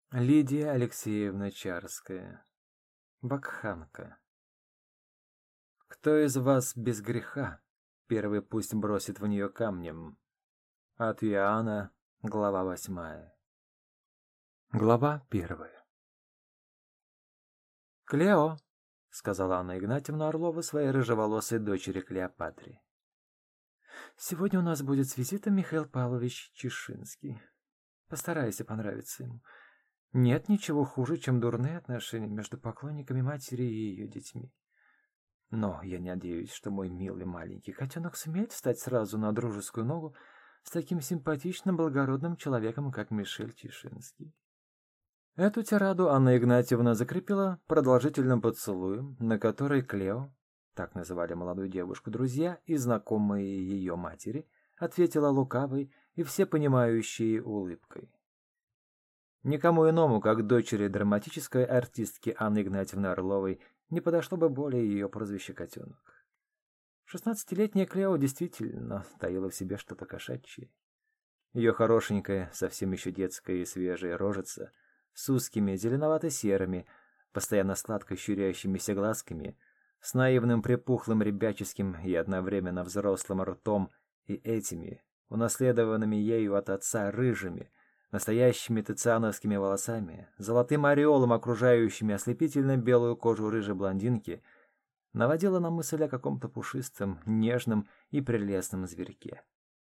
Лидия Алексеевна Чарская, вакханка. Кто из вас без греха, первый пусть бросит в нее камнем. От Иоанна, глава 8. Глава 1. «Клео», — сказала Анна Игнатьевна Орлова своей рыжеволосой дочери Клеопатре. «Сегодня у нас будет с визитом Михаил Павлович Чешинский. Постарайся понравиться ему. Нет ничего хуже, чем дурные отношения между поклонниками матери и ее детьми. Но я надеюсь, что мой милый маленький котенок сумеет встать сразу на дружескую ногу с таким симпатичным благородным человеком, как Мишель Чешинский». Эту тираду Анна Игнатьевна закрепила продолжительным поцелуем, на который Клео, так называли молодую девушку друзья и знакомые ее матери, ответила лукавой и всепонимающей улыбкой. Никому иному, как дочери драматической артистки Анны Игнатьевны Орловой, не подошло бы более ее прозвище «котенок». 16-летняя Клео действительно таила в себе что-то кошачье. Ее хорошенькая, совсем еще детская и свежая рожица с узкими зеленовато-серыми, постоянно сладко щурящимися глазками, с наивным припухлым ребяческим и одновременно взрослым ртом и этими, унаследованными ею от отца рыжими, настоящими тициановскими волосами, золотым ореолом, окружающими ослепительно белую кожу рыжей блондинки, наводила на мысль о каком-то пушистом, нежном и прелестном зверьке.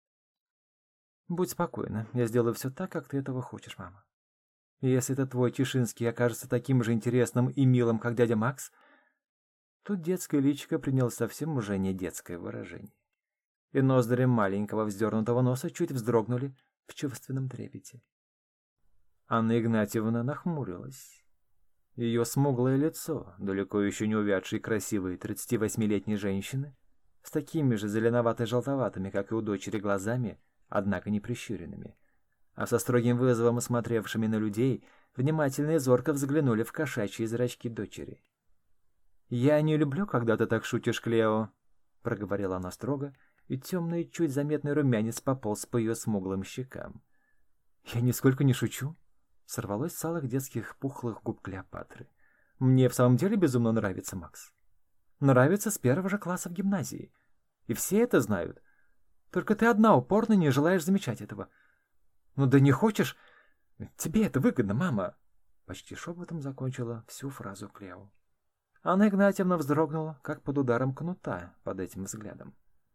«Будь спокойна, я сделаю все так, как ты этого хочешь, мама. И если этот твой Чешинский окажется таким же интересным и милым, как дядя Макс...» Тут детское личико приняло совсем уже не детское выражение. И ноздри маленького вздернутого носа чуть вздрогнули в чувственном трепете. Анна Игнатьевна нахмурилась. Ее смуглое лицо, далеко еще не увядшей красивой 38-летней женщины, с такими же зеленовато-желтоватыми, как и у дочери, глазами, однако не прищуренными, а со строгим вызовом смотревшими на людей, внимательно и зорко взглянули в кошачьи зрачки дочери. «Я не люблю, когда ты так шутишь, Клео», — проговорила она строго, и темный, чуть заметный румянец пополз по ее смуглым щекам. «Я нисколько не шучу», — сорвалось с алых детских пухлых губ Клеопатры. «Мне в самом деле безумно нравится Макс. Нравится с первого же класса в гимназии. И все это знают. Только ты одна упорно не желаешь замечать этого. Ну да не хочешь? Тебе это выгодно, мама!» Почти шепотом закончила всю фразу Клео. Анна Игнатьевна вздрогнула, как под ударом кнута под этим взглядом.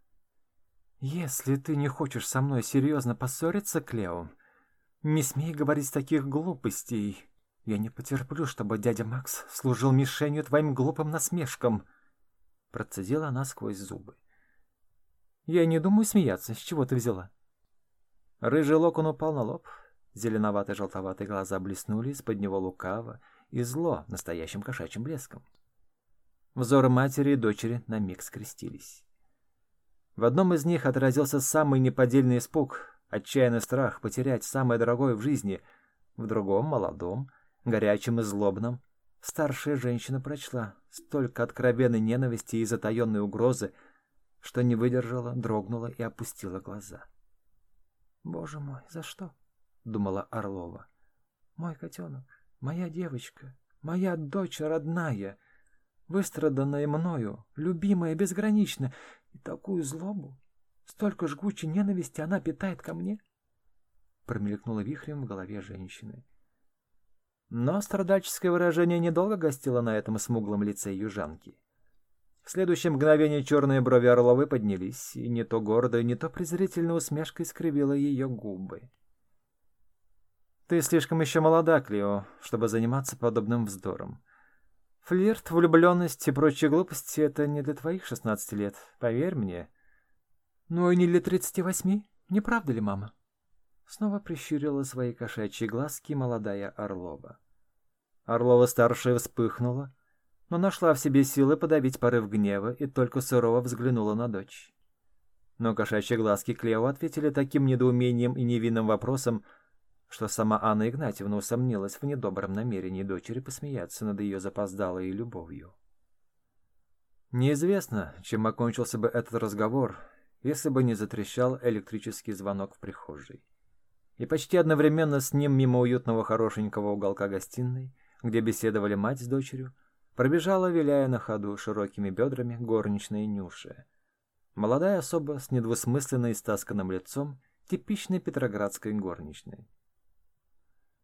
«Если ты не хочешь со мной серьезно поссориться, Клео, не смей говорить таких глупостей. Я не потерплю, чтобы дядя Макс служил мишенью твоим глупым насмешкам», — процедила она сквозь зубы. «Я не думаю смеяться. С чего ты взяла?» Рыжий локон упал на лоб, зеленовато-желтоватые глаза блеснули из-под него лукаво и зло настоящим кошачьим блеском. Взоры матери и дочери на миг скрестились. В одном из них отразился самый неподдельный испуг, отчаянный страх потерять самое дорогое в жизни, в другом, молодом, горячем и злобном, старшая женщина прочла столько откровенной ненависти и затаенной угрозы, что не выдержала, дрогнула и опустила глаза. «Боже мой, за что?» — думала Орлова. «Мой котенок, моя девочка, моя дочь родная, выстраданная мною, любимая безгранично, и такую злобу, столько жгучей ненависти она питает ко мне?» Промелькнуло вихрем в голове женщины. Но страдальческое выражение недолго гостило на этом смуглом лице южанки. В следующее мгновение черные брови Орловой поднялись, и не то гордо, не то презрительная усмешка искривила ее губы. «Ты слишком еще молода, Клео, чтобы заниматься подобным вздором. Флирт, влюбленность и прочие глупости — это не для твоих 16 лет, поверь мне». «Ну и не для 38, не правда ли, мама?» Снова прищурила свои кошачьи глазки молодая Орлова. Орлова-старшая вспыхнула, но нашла в себе силы подавить порыв гнева и только сурово взглянула на дочь. Но кошачьи глазки Клео ответили таким недоумением и невинным вопросом, что сама Анна Игнатьевна усомнилась в недобром намерении дочери посмеяться над ее запоздалой любовью. Неизвестно, чем окончился бы этот разговор, если бы не затрещал электрический звонок в прихожей. И почти одновременно с ним мимо уютного хорошенького уголка гостиной, где беседовали мать с дочерью, пробежала, виляя на ходу широкими бедрами, горничная Нюша. Молодая особа с недвусмысленно истасканным лицом, типичной петроградской горничной.